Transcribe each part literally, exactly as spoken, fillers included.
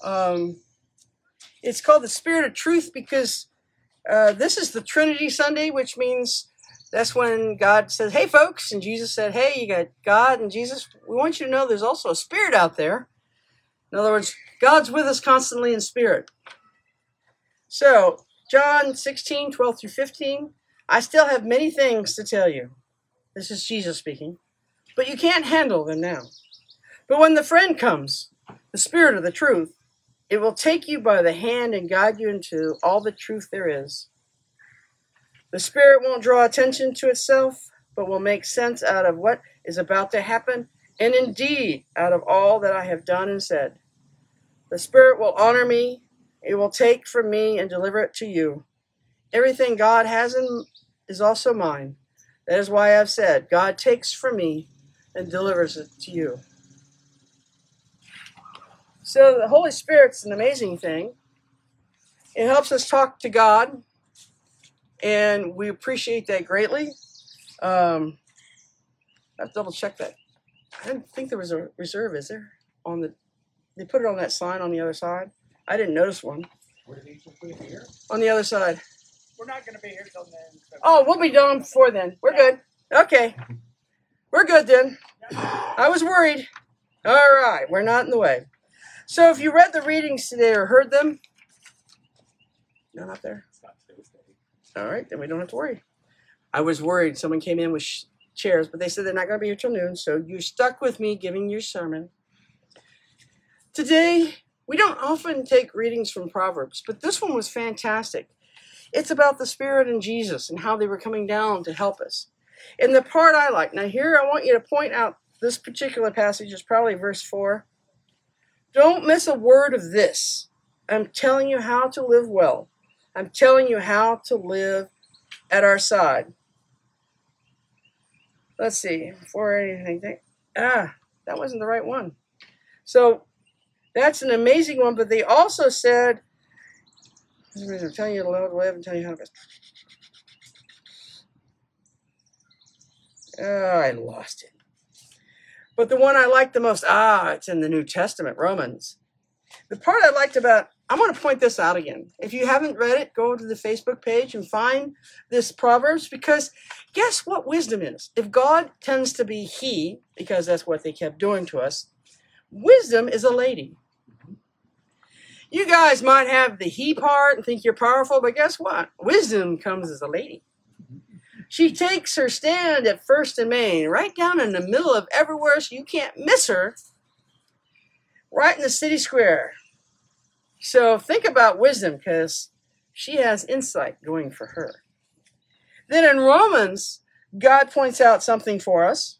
Um, it's called the Spirit of Truth because uh, this is the Trinity Sunday, which means that's when God says, hey, folks, and Jesus said, hey, you got God and Jesus. We want you to know there's also a spirit out there. In other words, God's with us constantly in spirit. So, John sixteen, twelve through fifteen, I still have many things to tell you. This is Jesus speaking. But you can't handle them now. But when the friend comes, the Spirit of the truth, it will take you by the hand and guide you into all the truth there is. The Spirit won't draw attention to itself, but will make sense out of what is about to happen, and indeed out of all that I have done and said. The Spirit will honor me. It will take from me and deliver it to you. Everything God has in, is also mine. That is why I've said, God takes from me and delivers it to you. So the Holy Spirit's an amazing thing. It helps us talk to God, and we appreciate that greatly. Um, I have to double check that. I didn't think there was a reserve, is there? On the, they put it on that sign on the other side. I didn't notice one. Where did you put it here? On the other side. We're not going to be here till then. So Oh, we'll be done before then. We're good. Okay. We're good then. I was worried. All right. We're not in the way. So if you read the readings today or heard them, none up there? It's not Tuesday. All right. Then we don't have to worry. I was worried. Someone came in with sh- chairs, but they said they're not going to be here till noon. So you stuck with me giving your sermon. Today, we don't often take readings from Proverbs, but this one was fantastic. It's about the Spirit and Jesus and how they were coming down to help us. And the part I like, now here I want you to point out this particular passage is probably verse four. Don't miss a word of this. I'm telling you how to live well. I'm telling you how to live at our side. Let's see, before anything, ah, that wasn't the right one. So that's an amazing one, but they also said, I'm telling you to live and telling you how to. Oh, I lost it. But the one I liked the most, ah, it's in the New Testament, Romans. The part I liked about, I want to point this out again. If you haven't read it, go to the Facebook page and find this Proverbs, because guess what wisdom is? If God tends to be he, because that's what they kept doing to us, wisdom is a lady. You guys might have the he part and think you're powerful, but guess what? Wisdom comes as a lady. She takes her stand at First and Main, right down in the middle of everywhere, so you can't miss her, right in the city square. So think about wisdom, because she has insight going for her. Then in Romans, God points out something for us.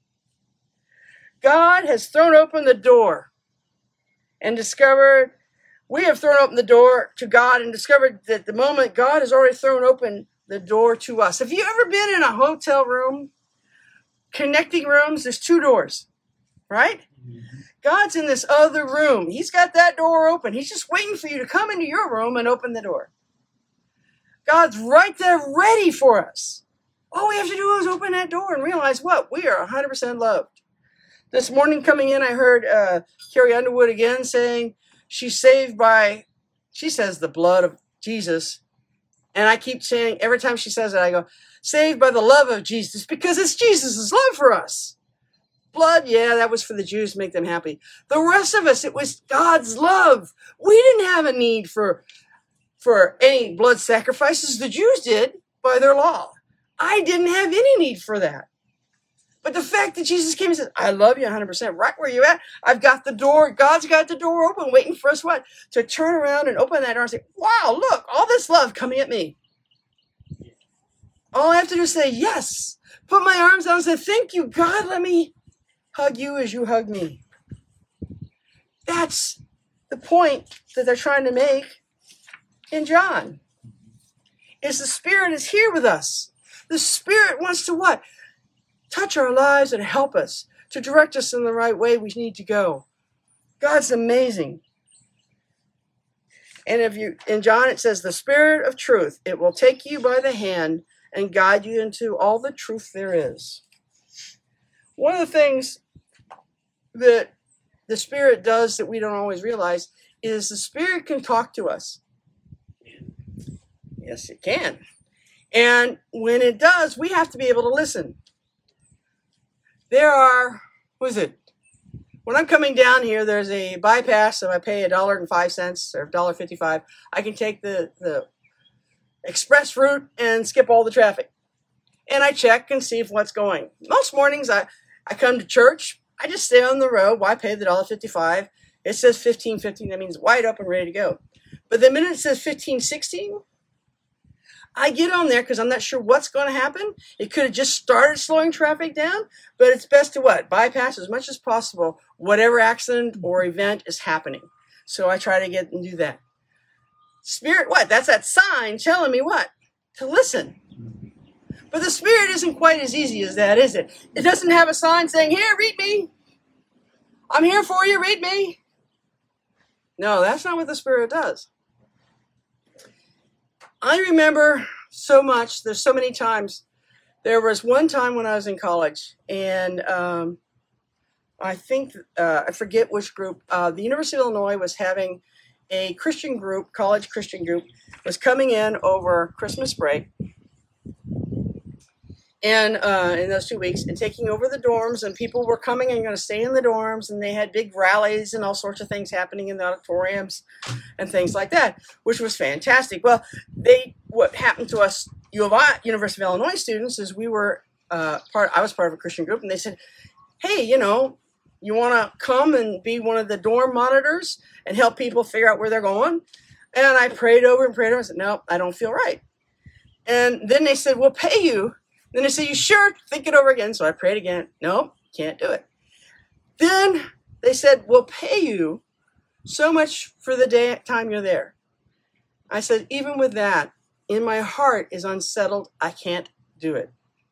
God has thrown open the door and discovered, we have thrown open the door to God and discovered that the moment God has already thrown open the door to us. Have you ever been in a hotel room, connecting rooms? There's two doors, right? Mm-hmm. God's in this other room. He's got that door open. He's just waiting for you to come into your room and open the door. God's right there ready for us. All we have to do is open that door and realize what? We are one hundred percent loved. This morning coming in, I heard uh, Carrie Underwood again saying she's saved by, she says, the blood of Jesus. And I keep saying, every time she says it, I go, saved by the love of Jesus, because it's Jesus' love for us. Blood, yeah, that was for the Jews to make them happy. The rest of us, it was God's love. We didn't have a need for, for any blood sacrifices. The Jews did by their law. I didn't have any need for that. But the fact that Jesus came and said, I love you one hundred percent, right where you're at. I've got the door. God's got the door open, waiting for us what? To turn around and open that door and say, wow, look, all this love coming at me. All I have to do is say, yes. Put my arms down and say, thank you, God. Let me hug you as you hug me. That's the point that they're trying to make in John. Is the Spirit is here with us. The Spirit wants to what? Touch our lives and help us to direct us in the right way we need to go. God's amazing. And if you in John it says the Spirit of truth, it will take you by the hand and guide you into all the truth there is. One of the things that the Spirit does that we don't always realize is the Spirit can talk to us. Yes, it can. And when it does, we have to be able to listen. There are, what is it? When I'm coming down here, there's a bypass, so I pay a dollar and five cents or a dollar fifty-five. I can take the, the express route and skip all the traffic. And I check and see if what's going. Most mornings I, I come to church. I just stay on the road. Why pay the dollar fifty-five? It says fifteen fifteen. That means wide open, ready to go. But the minute it says fifteen sixteen, I get on there because I'm not sure what's going to happen. It could have just started slowing traffic down, but it's best to what? Bypass as much as possible whatever accident or event is happening. So I try to get and do that. Spirit, what? That's that sign telling me what? To listen. But the Spirit isn't quite as easy as that, is it? It doesn't have a sign saying, here, read me. I'm here for you, read me. No, that's not what the Spirit does. I remember so much, there's so many times. There was one time when I was in college, and um, I think, uh, I forget which group, uh, the University of Illinois was having a Christian group, college Christian group, was coming in over Christmas break, and uh, in those two weeks, and taking over the dorms, and people were coming and going to stay in the dorms, and they had big rallies and all sorts of things happening in the auditoriums and things like that, which was fantastic. Well, they what happened to us U of I, University of Illinois students, is we were uh, part. I was part of a Christian group, and they said, "Hey, you know, you want to come and be one of the dorm monitors and help people figure out where they're going?" And I prayed over and prayed over. I said, "No, I don't feel right." And then they said, "We'll pay you." Then they said, "You sure? Think it over again." So I prayed again. No, can't do it. Then they said, "We'll pay you so much for the day time you're there." I said, even with that, in my heart is unsettled. I can't do it.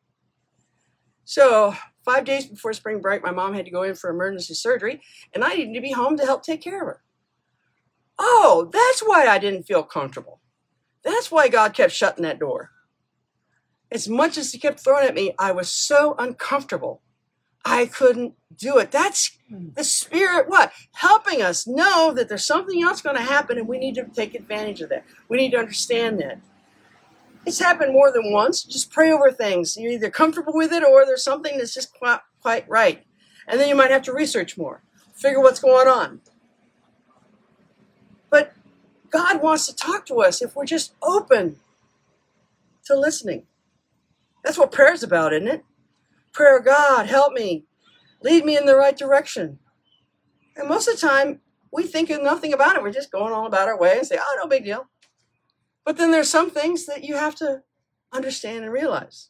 So five days before spring break, my mom had to go in for emergency surgery, and I needed to be home to help take care of her. Oh, that's why I didn't feel comfortable. That's why God kept shutting that door. As much as he kept throwing at me, I was so uncomfortable. I couldn't do it. That's the Spirit, what? Helping us know that there's something else going to happen, and we need to take advantage of that. We need to understand that. It's happened more than once. Just pray over things. You're either comfortable with it, or there's something that's just quite, quite right. And then you might have to research more, figure what's going on. But God wants to talk to us if we're just open to listening. That's what prayer's about, isn't it? Prayer, God, help me. Lead me in the right direction. And most of the time, we think of nothing about it. We're just going on about our way and say, oh, no big deal. But then there's some things that you have to understand and realize.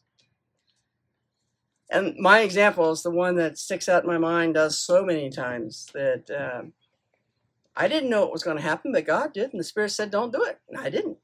And my example is the one that sticks out in my mind, does so many times, that um, I didn't know what was going to happen, but God did. And the Spirit said, don't do it. And I didn't.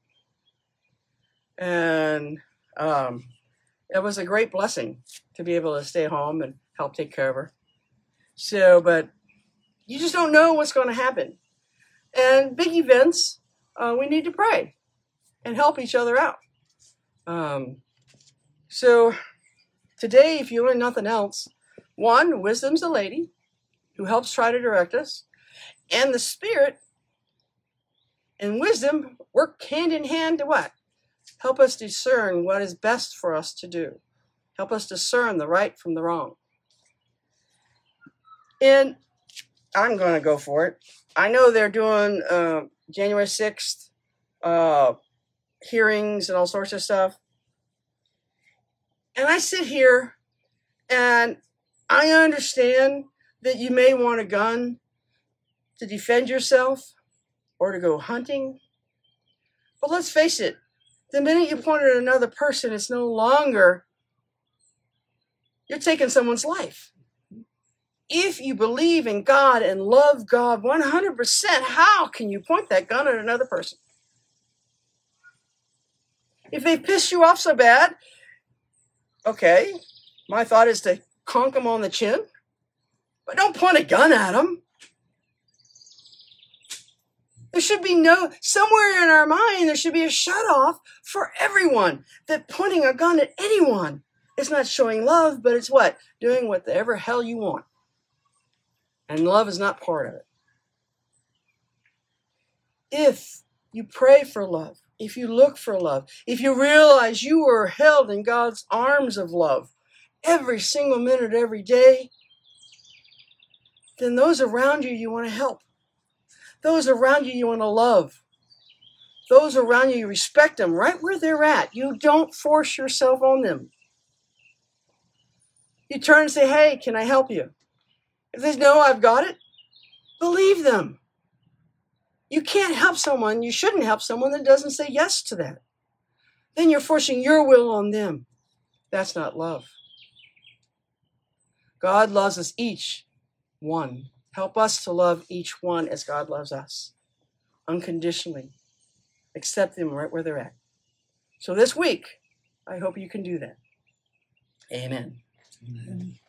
And um, it was a great blessing to be able to stay home and help take care of her. So, but you just don't know what's going to happen. And big events, uh, we need to pray and help each other out. Um, so today, if you learn nothing else, one, wisdom's a lady who helps try to direct us, and the Spirit and wisdom work hand in hand to what? Help us discern what is best for us to do. Help us discern the right from the wrong. And I'm going to go for it. I know they're doing uh, January sixth uh, hearings and all sorts of stuff. And I sit here and I understand that you may want a gun to defend yourself or to go hunting. But let's face it, the minute you point at another person, it's no longer, you're taking someone's life. If you believe in God and love God one hundred percent, how can you point that gun at another person? If they piss you off so bad, okay, my thought is to conk them on the chin, but don't point a gun at them. There should be no, somewhere in our mind, there should be a shut-off for everyone, that pointing a gun at anyone is not showing love, but it's what? Doing whatever hell you want. And love is not part of it. If you pray for love, if you look for love, if you realize you are held in God's arms of love every single minute, every day, then those around you, you want to help. Those around you, you want to love. Those around you, you respect them right where they're at. You don't force yourself on them. You turn and say, hey, can I help you? If they say, no, I've got it, believe them. You can't help someone, you shouldn't help someone that doesn't say yes to that. Then you're forcing your will on them. That's not love. God loves us each one. Help us to love each one as God loves us, unconditionally. Accept them right where they're at. So this week, I hope you can do that. Amen. Amen.